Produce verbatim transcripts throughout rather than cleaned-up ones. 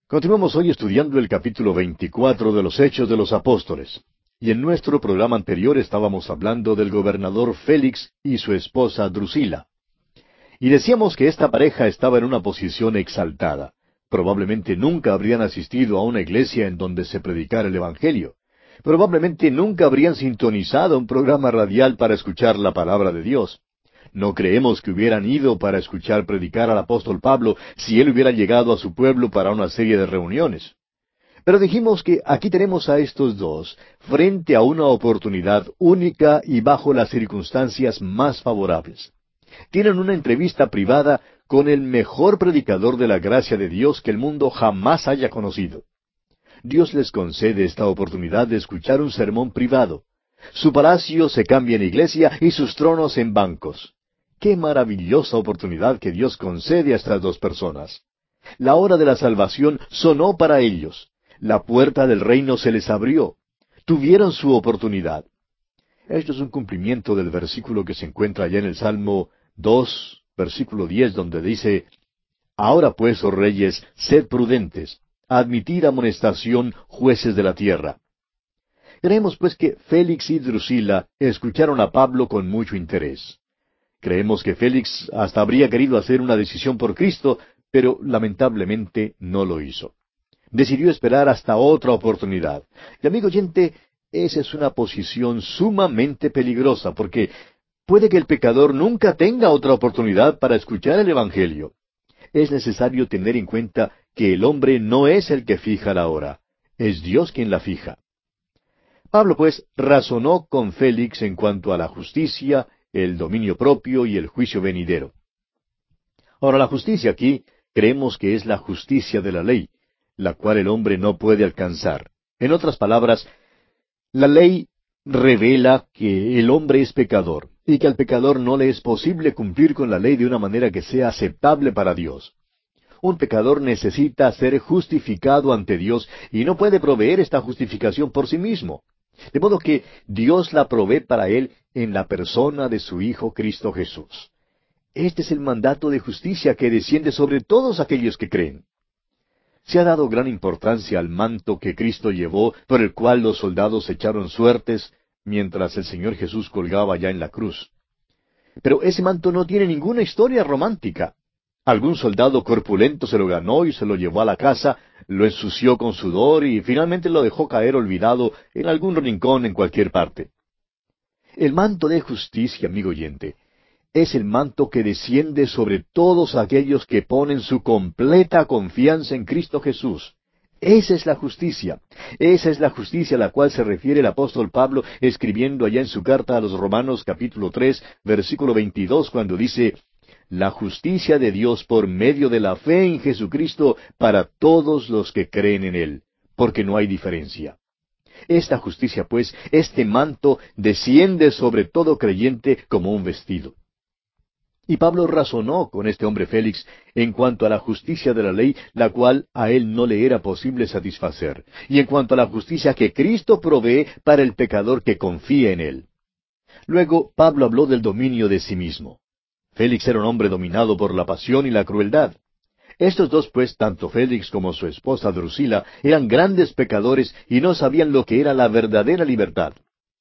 Continuamos hoy estudiando el capítulo veinticuatro de los Hechos de los Apóstoles. Y en nuestro programa anterior estábamos hablando del gobernador Félix y su esposa Drusila. Y decíamos que esta pareja estaba en una posición exaltada. Probablemente nunca habrían asistido a una iglesia en donde se predicara el Evangelio. Probablemente nunca habrían sintonizado un programa radial para escuchar la palabra de Dios. No creemos que hubieran ido para escuchar predicar al apóstol Pablo si él hubiera llegado a su pueblo para una serie de reuniones. Pero dijimos que aquí tenemos a estos dos frente a una oportunidad única y bajo las circunstancias más favorables. Tienen una entrevista privada con el mejor predicador de la gracia de Dios que el mundo jamás haya conocido. Dios les concede esta oportunidad de escuchar un sermón privado. Su palacio se cambia en iglesia y sus tronos en bancos. ¡Qué maravillosa oportunidad que Dios concede a estas dos personas! La hora de la salvación sonó para ellos. La puerta del reino se les abrió. Tuvieron su oportunidad. Esto es un cumplimiento del versículo que se encuentra allá en el Salmo dos, versículo diez, donde dice, «Ahora pues, oh reyes, sed prudentes, admitid amonestación, jueces de la tierra». Creemos pues que Félix y Drusila escucharon a Pablo con mucho interés. Creemos que Félix hasta habría querido hacer una decisión por Cristo, pero lamentablemente no lo hizo. Decidió esperar hasta otra oportunidad. Y amigo oyente, esa es una posición sumamente peligrosa, porque puede que el pecador nunca tenga otra oportunidad para escuchar el Evangelio. Es necesario tener en cuenta que el hombre no es el que fija la hora, es Dios quien la fija. Pablo, pues, razonó con Félix en cuanto a la justicia, el dominio propio y el juicio venidero. Ahora, la justicia aquí creemos que es la justicia de la ley, la cual el hombre no puede alcanzar. En otras palabras, la ley revela que el hombre es pecador y que al pecador no le es posible cumplir con la ley de una manera que sea aceptable para Dios. Un pecador necesita ser justificado ante Dios y no puede proveer esta justificación por sí mismo. De modo que Dios la provee para él en la persona de su Hijo Cristo Jesús. Este es el mandato de justicia que desciende sobre todos aquellos que creen. Se ha dado gran importancia al manto que Cristo llevó, por el cual los soldados echaron suertes, mientras el Señor Jesús colgaba ya en la cruz. Pero ese manto no tiene ninguna historia romántica. Algún soldado corpulento se lo ganó y se lo llevó a la casa, lo ensució con sudor y finalmente lo dejó caer olvidado en algún rincón en cualquier parte. El manto de justicia, amigo oyente, es el manto que desciende sobre todos aquellos que ponen su completa confianza en Cristo Jesús. Esa es la justicia. Esa es la justicia a la cual se refiere el apóstol Pablo escribiendo allá en su carta a los Romanos capítulo tres, versículo veintidós, cuando dice, «La justicia de Dios por medio de la fe en Jesucristo para todos los que creen en Él, porque no hay diferencia». Esta justicia, pues, este manto, desciende sobre todo creyente como un vestido. Y Pablo razonó con este hombre Félix en cuanto a la justicia de la ley, la cual a él no le era posible satisfacer, y en cuanto a la justicia que Cristo provee para el pecador que confía en él. Luego Pablo habló del dominio de sí mismo. Félix era un hombre dominado por la pasión y la crueldad. Estos dos, pues, tanto Félix como su esposa Drusila, eran grandes pecadores y no sabían lo que era la verdadera libertad.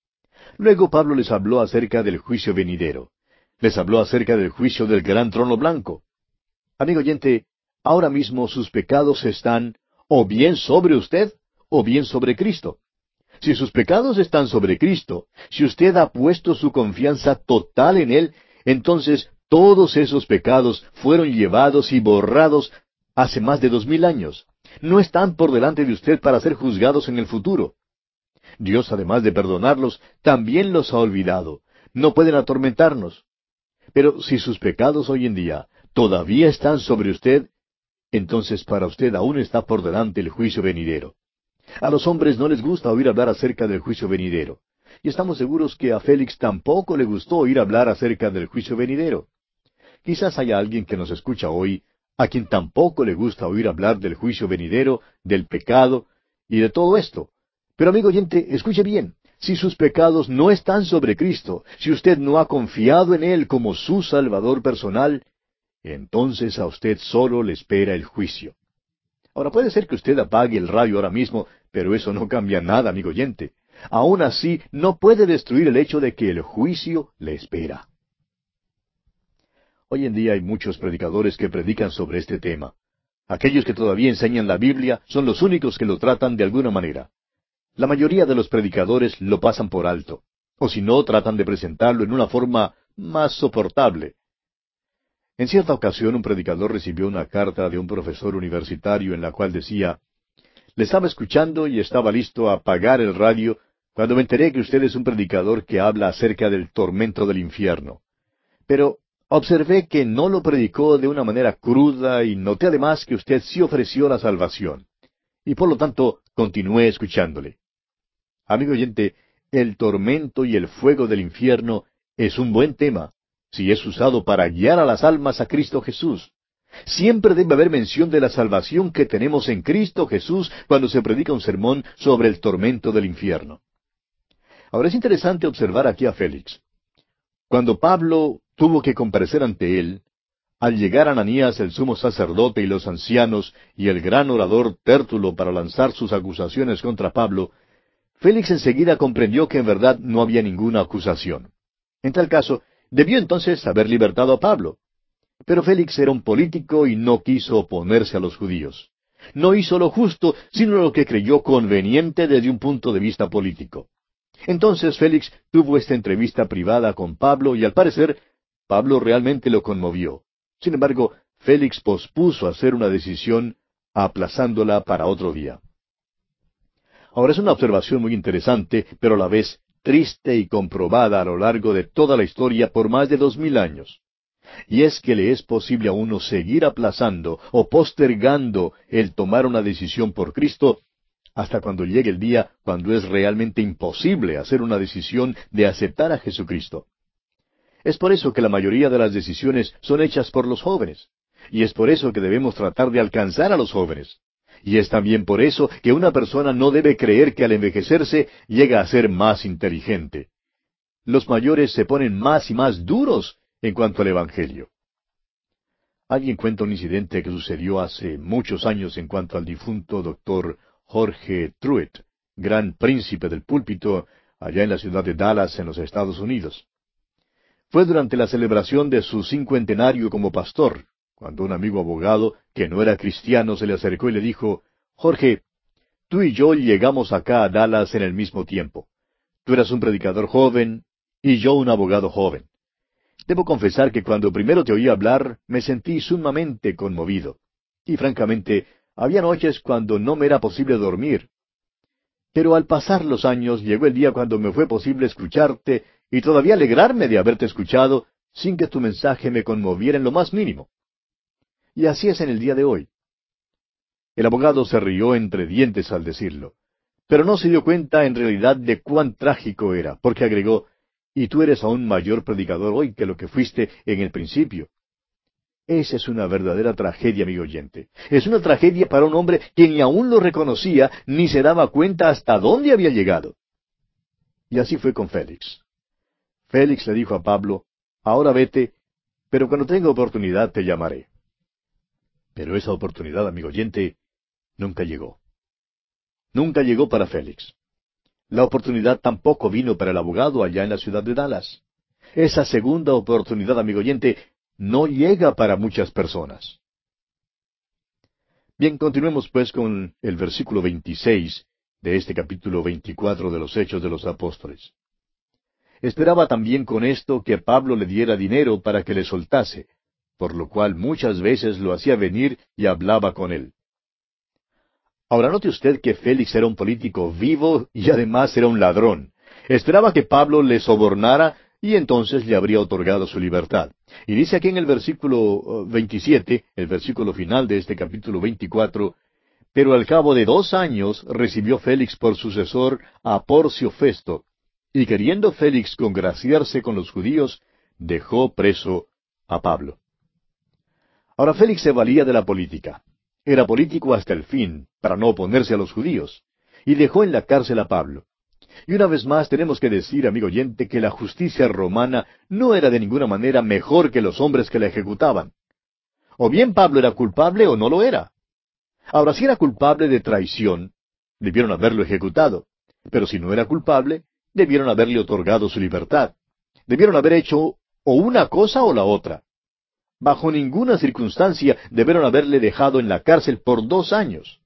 Luego Pablo les habló acerca del juicio venidero. Les habló acerca del juicio del gran trono blanco. Amigo oyente, ahora mismo sus pecados están o bien sobre usted o bien sobre Cristo. Si sus pecados están sobre Cristo, si usted ha puesto su confianza total en Él, entonces todos esos pecados fueron llevados y borrados hace más de dos mil años. No están por delante de usted para ser juzgados en el futuro. Dios, además de perdonarlos, también los ha olvidado. No pueden atormentarnos. Pero si sus pecados hoy en día todavía están sobre usted, entonces para usted aún está por delante el juicio venidero. A los hombres no les gusta oír hablar acerca del juicio venidero. Y estamos seguros que a Félix tampoco le gustó oír hablar acerca del juicio venidero. Quizás haya alguien que nos escucha hoy, a quien tampoco le gusta oír hablar del juicio venidero, del pecado y de todo esto. Pero amigo oyente, escuche bien. Si sus pecados no están sobre Cristo, si usted no ha confiado en Él como su Salvador personal, entonces a usted solo le espera el juicio. Ahora puede ser que usted apague el radio ahora mismo, pero eso no cambia nada, amigo oyente. Aún así, no puede destruir el hecho de que el juicio le espera. Hoy en día hay muchos predicadores que predican sobre este tema. Aquellos que todavía enseñan la Biblia son los únicos que lo tratan de alguna manera. La mayoría de los predicadores lo pasan por alto, o si no, tratan de presentarlo en una forma más soportable. En cierta ocasión un predicador recibió una carta de un profesor universitario en la cual decía: «Le estaba escuchando y estaba listo a apagar el radio cuando me enteré que usted es un predicador que habla acerca del tormento del infierno. Pero observé que no lo predicó de una manera cruda y noté además que usted sí ofreció la salvación. Y por lo tanto, continué escuchándole». Amigo oyente, el tormento y el fuego del infierno es un buen tema, si es usado para guiar a las almas a Cristo Jesús. Siempre debe haber mención de la salvación que tenemos en Cristo Jesús cuando se predica un sermón sobre el tormento del infierno. Ahora es interesante observar aquí a Félix. Cuando Pablo tuvo que comparecer ante él, al llegar Ananías el sumo sacerdote y los ancianos y el gran orador Tértulo para lanzar sus acusaciones contra Pablo, Félix enseguida comprendió que en verdad no había ninguna acusación. En tal caso, debió entonces haber libertado a Pablo. Pero Félix era un político y no quiso oponerse a los judíos. No hizo lo justo, sino lo que creyó conveniente desde un punto de vista político. Entonces Félix tuvo esta entrevista privada con Pablo y al parecer Pablo realmente lo conmovió. Sin embargo, Félix pospuso hacer una decisión, aplazándola para otro día. Ahora es una observación muy interesante, pero a la vez triste y comprobada a lo largo de toda la historia por más de dos mil años. Y es que le es posible a uno seguir aplazando o postergando el tomar una decisión por Cristo hasta cuando llegue el día cuando es realmente imposible hacer una decisión de aceptar a Jesucristo. Es por eso que la mayoría de las decisiones son hechas por los jóvenes. Y es por eso que debemos tratar de alcanzar a los jóvenes. Y es también por eso que una persona no debe creer que al envejecerse llega a ser más inteligente. Los mayores se ponen más y más duros en cuanto al Evangelio. Alguien cuenta un incidente que sucedió hace muchos años en cuanto al difunto doctor Jorge Truett, gran príncipe del púlpito allá en la ciudad de Dallas, en los Estados Unidos. Fue durante la celebración de su cincuentenario como pastor, cuando un amigo abogado, que no era cristiano, se le acercó y le dijo: «Jorge, tú y yo llegamos acá a Dallas en el mismo tiempo. Tú eras un predicador joven y yo un abogado joven. Debo confesar que cuando primero te oí hablar me sentí sumamente conmovido. Y francamente, había noches cuando no me era posible dormir. Pero al pasar los años llegó el día cuando me fue posible escucharte y todavía alegrarme de haberte escuchado sin que tu mensaje me conmoviera en lo más mínimo». Y así es en el día de hoy. El abogado se rió entre dientes al decirlo, pero no se dio cuenta en realidad de cuán trágico era, porque agregó: «Y tú eres aún mayor predicador hoy que lo que fuiste en el principio». Esa es una verdadera tragedia, amigo oyente. Es una tragedia para un hombre que ni aún lo reconocía, ni se daba cuenta hasta dónde había llegado. Y así fue con Félix. Félix le dijo a Pablo: «Ahora vete, pero cuando tenga oportunidad te llamaré». Pero esa oportunidad, amigo oyente, nunca llegó. Nunca llegó para Félix. La oportunidad tampoco vino para el abogado allá en la ciudad de Dallas. Esa segunda oportunidad, amigo oyente, no llega para muchas personas. Bien, continuemos pues con el versículo veintiséis de este capítulo veinticuatro de los Hechos de los Apóstoles. Esperaba también con esto que Pablo le diera dinero para que le soltase, por lo cual muchas veces lo hacía venir y hablaba con él. Ahora note usted que Félix era un político vivo y además era un ladrón. Esperaba que Pablo le sobornara y entonces le habría otorgado su libertad. Y dice aquí en el versículo veintisiete, el versículo final de este capítulo veinticuatro, «Pero al cabo de dos años recibió Félix por sucesor a Porcio Festo, y queriendo Félix congraciarse con los judíos, dejó preso a Pablo». Ahora Félix se valía de la política. Era político hasta el fin, para no oponerse a los judíos, y dejó en la cárcel a Pablo. Y una vez más tenemos que decir, amigo oyente, que la justicia romana no era de ninguna manera mejor que los hombres que la ejecutaban. O bien Pablo era culpable o no lo era. Ahora, si era culpable de traición, debieron haberlo ejecutado. Pero si no era culpable, debieron haberle otorgado su libertad. Debieron haber hecho o una cosa o la otra. Bajo ninguna circunstancia debieron haberle dejado en la cárcel por dos años.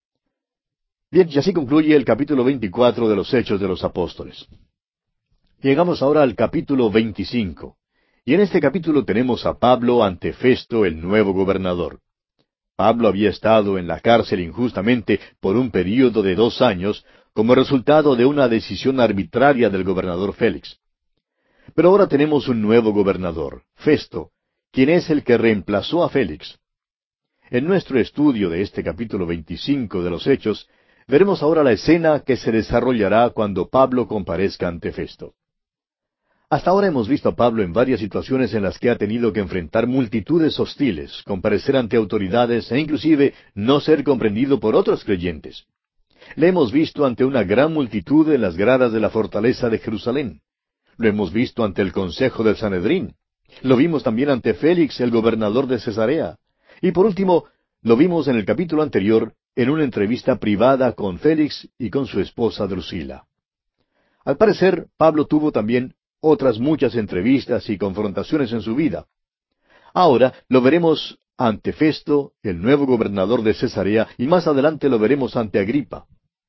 Bien, y así concluye el capítulo veinticuatro de los Hechos de los Apóstoles. Llegamos ahora al capítulo veinticinco. Y en este capítulo tenemos a Pablo ante Festo, el nuevo gobernador. Pablo había estado en la cárcel injustamente por un período de dos años como resultado de una decisión arbitraria del gobernador Félix. Pero ahora tenemos un nuevo gobernador, Festo, quien es el que reemplazó a Félix. En nuestro estudio de este capítulo veinticinco de los Hechos, veremos ahora la escena que se desarrollará cuando Pablo comparezca ante Festo. Hasta ahora hemos visto a Pablo en varias situaciones en las que ha tenido que enfrentar multitudes hostiles, comparecer ante autoridades e inclusive no ser comprendido por otros creyentes. Le hemos visto ante una gran multitud en las gradas de la fortaleza de Jerusalén. Lo hemos visto ante el consejo del Sanedrín. Lo vimos también ante Félix, el gobernador de Cesarea. Y por último, lo vimos en el capítulo anterior, en una entrevista privada con Félix y con su esposa Drusila. Al parecer, Pablo tuvo también otras muchas entrevistas y confrontaciones en su vida. Ahora lo veremos ante Festo, el nuevo gobernador de Cesarea, y más adelante lo veremos ante Agripa.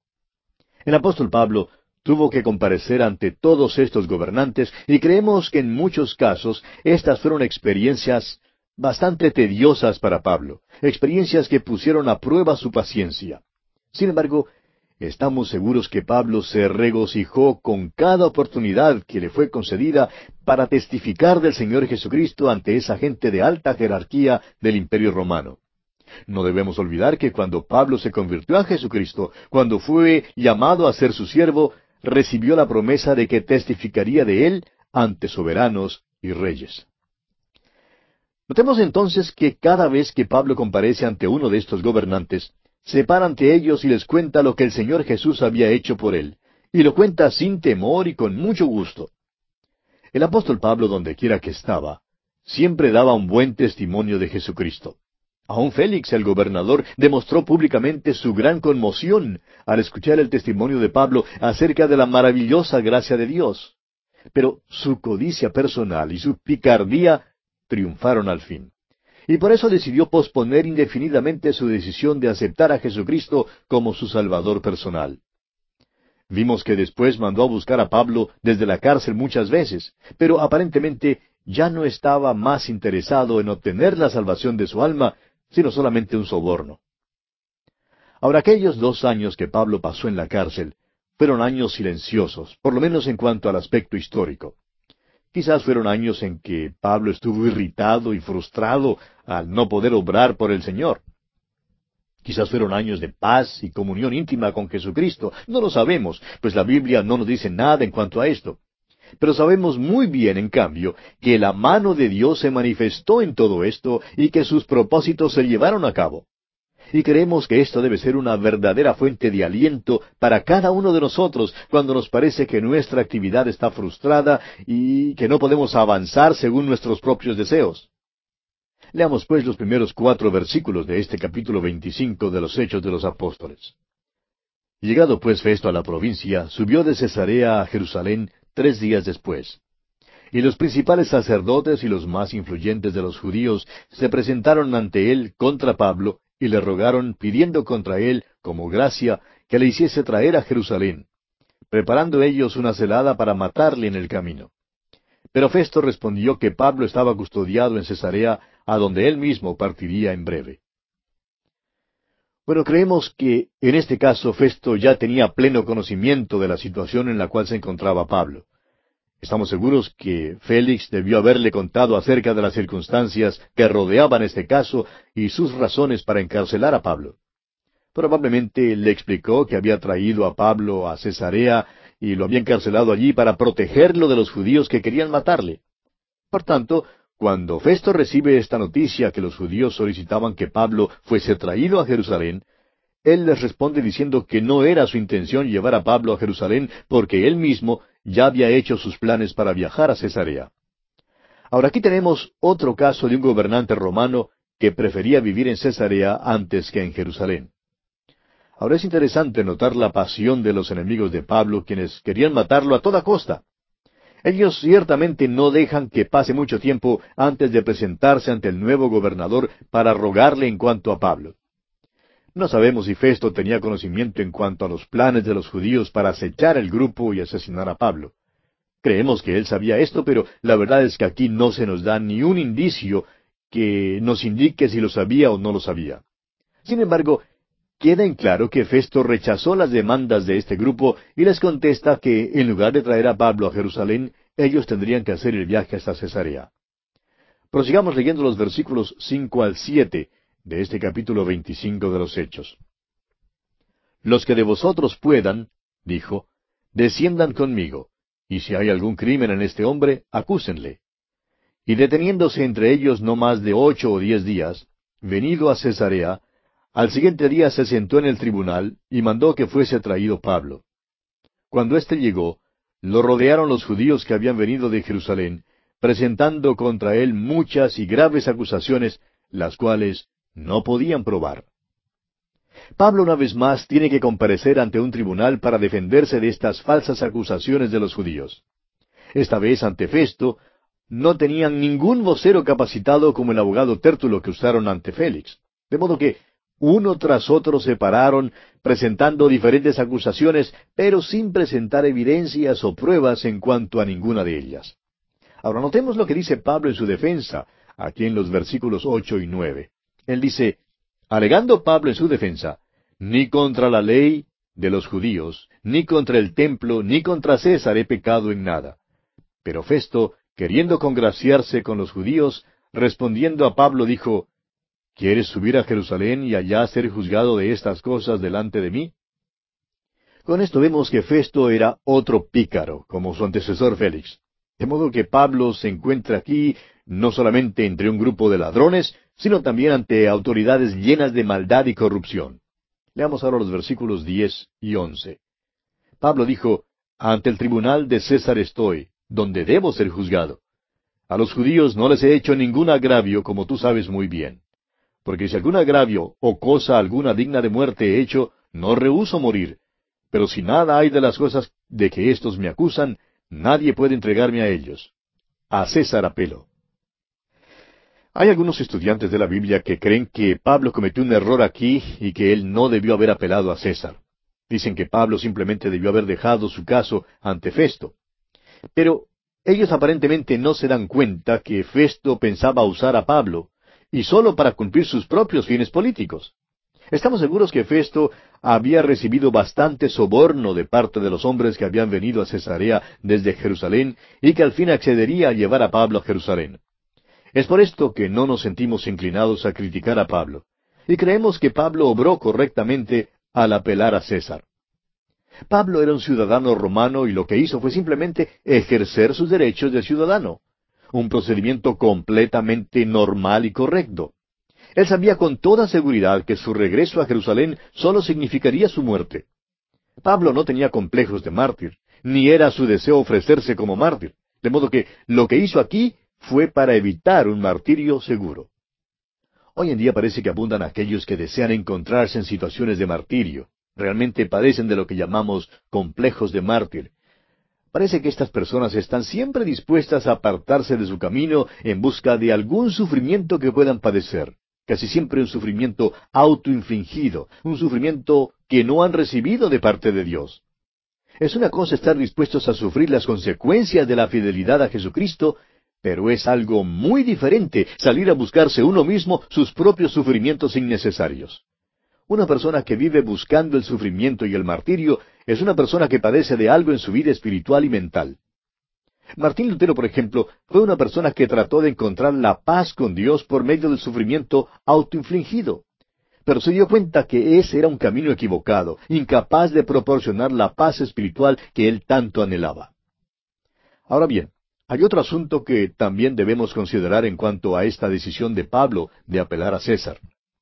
El apóstol Pablo tuvo que comparecer ante todos estos gobernantes, y creemos que en muchos casos estas fueron experiencias bastante tediosas para Pablo, experiencias que pusieron a prueba su paciencia. Sin embargo, estamos seguros que Pablo se regocijó con cada oportunidad que le fue concedida para testificar del Señor Jesucristo ante esa gente de alta jerarquía del Imperio Romano. No debemos olvidar que cuando Pablo se convirtió a Jesucristo, cuando fue llamado a ser su siervo, recibió la promesa de que testificaría de él ante soberanos y reyes. Notemos entonces que cada vez que Pablo comparece ante uno de estos gobernantes, se para ante ellos y les cuenta lo que el Señor Jesús había hecho por él, y lo cuenta sin temor y con mucho gusto. El apóstol Pablo, donde quiera que estaba, siempre daba un buen testimonio de Jesucristo. Aun Félix, el gobernador, demostró públicamente su gran conmoción al escuchar el testimonio de Pablo acerca de la maravillosa gracia de Dios. Pero su codicia personal y su picardía triunfaron al fin. Y por eso decidió posponer indefinidamente su decisión de aceptar a Jesucristo como su Salvador personal. Vimos que después mandó a buscar a Pablo desde la cárcel muchas veces, pero aparentemente ya no estaba más interesado en obtener la salvación de su alma, sino solamente un soborno. Ahora, aquellos dos años que Pablo pasó en la cárcel fueron años silenciosos, por lo menos en cuanto al aspecto histórico. Quizás fueron años en que Pablo estuvo irritado y frustrado al no poder obrar por el Señor. Quizás fueron años de paz y comunión íntima con Jesucristo. No lo sabemos, pues la Biblia no nos dice nada en cuanto a esto. Pero sabemos muy bien, en cambio, que la mano de Dios se manifestó en todo esto y que sus propósitos se llevaron a cabo. Y creemos que esto debe ser una verdadera fuente de aliento para cada uno de nosotros cuando nos parece que nuestra actividad está frustrada y que no podemos avanzar según nuestros propios deseos. Leamos pues los primeros cuatro versículos de este capítulo veinticinco de los Hechos de los Apóstoles. Llegado pues Festo a la provincia, subió de Cesarea a Jerusalén tres días después. Y los principales sacerdotes y los más influyentes de los judíos se presentaron ante él contra Pablo y le rogaron, pidiendo contra él, como gracia, que le hiciese traer a Jerusalén, preparando ellos una celada para matarle en el camino. Pero Festo respondió que Pablo estaba custodiado en Cesarea, a donde él mismo partiría en breve. Bueno, creemos que en este caso Festo ya tenía pleno conocimiento de la situación en la cual se encontraba Pablo. Estamos seguros que Félix debió haberle contado acerca de las circunstancias que rodeaban este caso y sus razones para encarcelar a Pablo. Probablemente le explicó que había traído a Pablo a Cesarea y lo había encarcelado allí para protegerlo de los judíos que querían matarle. Por tanto, cuando Festo recibe esta noticia que los judíos solicitaban que Pablo fuese traído a Jerusalén, él les responde diciendo que no era su intención llevar a Pablo a Jerusalén porque él mismo ya había hecho sus planes para viajar a Cesarea. Ahora aquí tenemos otro caso de un gobernante romano que prefería vivir en Cesarea antes que en Jerusalén. Ahora es interesante notar la pasión de los enemigos de Pablo, quienes querían matarlo a toda costa. Ellos ciertamente no dejan que pase mucho tiempo antes de presentarse ante el nuevo gobernador para rogarle en cuanto a Pablo. No sabemos si Festo tenía conocimiento en cuanto a los planes de los judíos para acechar el grupo y asesinar a Pablo. Creemos que él sabía esto, pero la verdad es que aquí no se nos da ni un indicio que nos indique si lo sabía o no lo sabía. Sin embargo, queda en claro que Festo rechazó las demandas de este grupo y les contesta que, en lugar de traer a Pablo a Jerusalén, ellos tendrían que hacer el viaje hasta Cesarea. Prosigamos leyendo los versículos cinco al siete de este capítulo veinticinco de los Hechos. Los que de vosotros puedan, dijo, desciendan conmigo, y si hay algún crimen en este hombre, acúsenle. Y deteniéndose entre ellos no más de ocho o diez días, venido a Cesarea, al siguiente día se sentó en el tribunal y mandó que fuese traído Pablo. Cuando éste llegó, lo rodearon los judíos que habían venido de Jerusalén, presentando contra él muchas y graves acusaciones, las cuales no podían probar. Pablo una vez más tiene que comparecer ante un tribunal para defenderse de estas falsas acusaciones de los judíos. Esta vez ante Festo, no tenían ningún vocero capacitado como el abogado Tértulo que usaron ante Félix. De modo que uno tras otro se pararon, presentando diferentes acusaciones, pero sin presentar evidencias o pruebas en cuanto a ninguna de ellas. Ahora notemos lo que dice Pablo en su defensa, aquí en los versículos ocho y nueve. Él dice, alegando Pablo en su defensa, ni contra la ley de los judíos, ni contra el templo, ni contra César he pecado en nada. Pero Festo, queriendo congraciarse con los judíos, respondiendo a Pablo, dijo, ¿quieres subir a Jerusalén y allá ser juzgado de estas cosas delante de mí? Con esto vemos que Festo era otro pícaro, como su antecesor Félix. De modo que Pablo se encuentra aquí no solamente entre un grupo de ladrones, sino también ante autoridades llenas de maldad y corrupción. Leamos ahora los versículos diez y once. Pablo dijo, ante el tribunal de César estoy, donde debo ser juzgado. A los judíos no les he hecho ningún agravio, como tú sabes muy bien. Porque si algún agravio o cosa alguna digna de muerte he hecho, no rehúso morir. Pero si nada hay de las cosas de que éstos me acusan, nadie puede entregarme a ellos. A César apelo. Hay algunos estudiantes de la Biblia que creen que Pablo cometió un error aquí y que él no debió haber apelado a César. Dicen que Pablo simplemente debió haber dejado su caso ante Festo. Pero ellos aparentemente no se dan cuenta que Festo pensaba usar a Pablo, y sólo para cumplir sus propios fines políticos. Estamos seguros que Festo había recibido bastante soborno de parte de los hombres que habían venido a Cesarea desde Jerusalén y que al fin accedería a llevar a Pablo a Jerusalén. Es por esto que no nos sentimos inclinados a criticar a Pablo, y creemos que Pablo obró correctamente al apelar a César. Pablo era un ciudadano romano y lo que hizo fue simplemente ejercer sus derechos de ciudadano. Un procedimiento completamente normal y correcto. Él sabía con toda seguridad que su regreso a Jerusalén solo significaría su muerte. Pablo no tenía complejos de mártir, ni era su deseo ofrecerse como mártir, de modo que lo que hizo aquí fue para evitar un martirio seguro. Hoy en día parece que abundan aquellos que desean encontrarse en situaciones de martirio. Realmente padecen de lo que llamamos complejos de mártir. Parece que estas personas están siempre dispuestas a apartarse de su camino en busca de algún sufrimiento que puedan padecer. Casi siempre un sufrimiento autoinfligido, un sufrimiento que no han recibido de parte de Dios. Es una cosa estar dispuestos a sufrir las consecuencias de la fidelidad a Jesucristo, pero es algo muy diferente salir a buscarse uno mismo sus propios sufrimientos innecesarios. Una persona que vive buscando el sufrimiento y el martirio es una persona que padece de algo en su vida espiritual y mental. Martín Lutero, por ejemplo, fue una persona que trató de encontrar la paz con Dios por medio del sufrimiento autoinfligido. Pero se dio cuenta que ese era un camino equivocado, incapaz de proporcionar la paz espiritual que él tanto anhelaba. Ahora bien, hay otro asunto que también debemos considerar en cuanto a esta decisión de Pablo de apelar a César.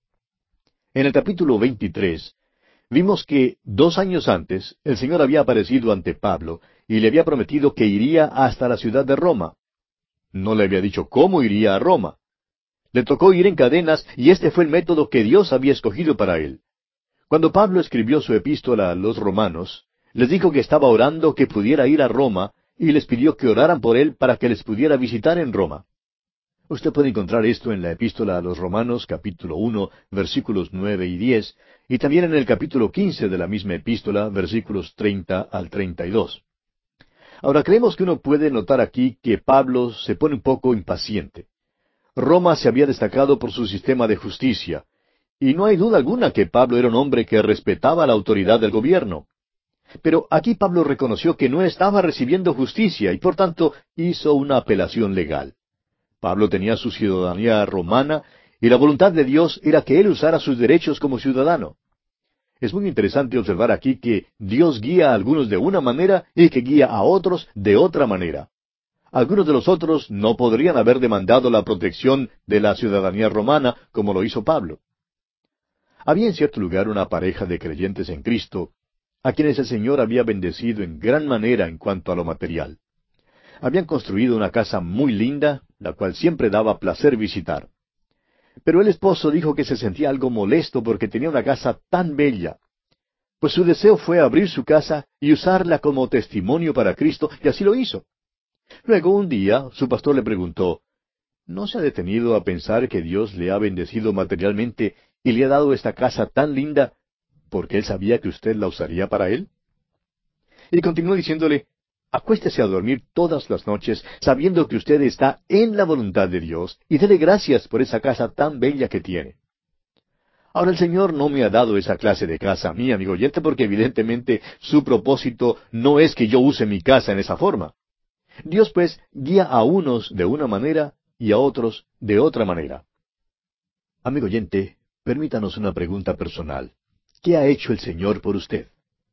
En el capítulo veintitrés, vimos que dos años antes el Señor había aparecido ante Pablo y le había prometido que iría hasta la ciudad de Roma. No le había dicho cómo iría a Roma. Le tocó ir en cadenas y este fue el método que Dios había escogido para él. Cuando Pablo escribió su epístola a los romanos, les dijo que estaba orando que pudiera ir a Roma y les pidió que oraran por él para que les pudiera visitar en Roma. Usted puede encontrar esto en la epístola a los Romanos, capítulo uno, versículos nueve y diez, y también en el capítulo quince de la misma epístola, versículos treinta al treinta y dos. Ahora creemos que uno puede notar aquí que Pablo se pone un poco impaciente. Roma se había destacado por su sistema de justicia, y no hay duda alguna que Pablo era un hombre que respetaba la autoridad del gobierno. Pero aquí Pablo reconoció que no estaba recibiendo justicia y por tanto hizo una apelación legal. Pablo tenía su ciudadanía romana y la voluntad de Dios era que él usara sus derechos como ciudadano. Es muy interesante observar aquí que Dios guía a algunos de una manera y que guía a otros de otra manera. Algunos de los otros no podrían haber demandado la protección de la ciudadanía romana como lo hizo Pablo. Había en cierto lugar una pareja de creyentes en Cristo, a quienes el Señor había bendecido en gran manera en cuanto a lo material. Habían construido una casa muy linda, la cual siempre daba placer visitar. Pero el esposo dijo que se sentía algo molesto porque tenía una casa tan bella. Pues su deseo fue abrir su casa y usarla como testimonio para Cristo, y así lo hizo. Luego un día su pastor le preguntó, ¿no se ha detenido a pensar que Dios le ha bendecido materialmente y le ha dado esta casa tan linda porque Él sabía que usted la usaría para Él? Y continuó diciéndole, acuéstese a dormir todas las noches sabiendo que usted está en la voluntad de Dios y dele gracias por esa casa tan bella que tiene. Ahora el Señor no me ha dado esa clase de casa a mí, amigo oyente, porque evidentemente su propósito no es que yo use mi casa en esa forma. Dios pues guía a unos de una manera y a otros de otra manera. Amigo oyente, permítanos una pregunta personal. ¿Qué ha hecho el Señor por usted?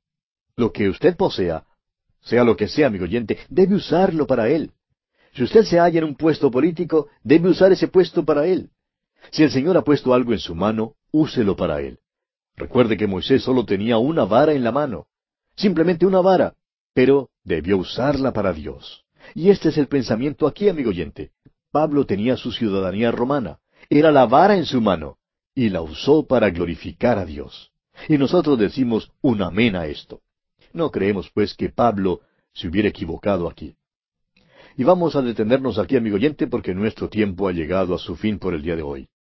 Lo que usted posea, sea lo que sea, amigo oyente, debe usarlo para Él. Si usted se halla en un puesto político, debe usar ese puesto para Él. Si el Señor ha puesto algo en su mano, úselo para Él. Recuerde que Moisés solo tenía una vara en la mano, simplemente una vara, pero debió usarla para Dios. Y este es el pensamiento aquí, amigo oyente. Pablo tenía su ciudadanía romana, era la vara en su mano, y la usó para glorificar a Dios. Y nosotros decimos un amén a esto. No creemos, pues, que Pablo se hubiera equivocado aquí. Y vamos a detenernos aquí, amigo oyente, porque nuestro tiempo ha llegado a su fin por el día de hoy.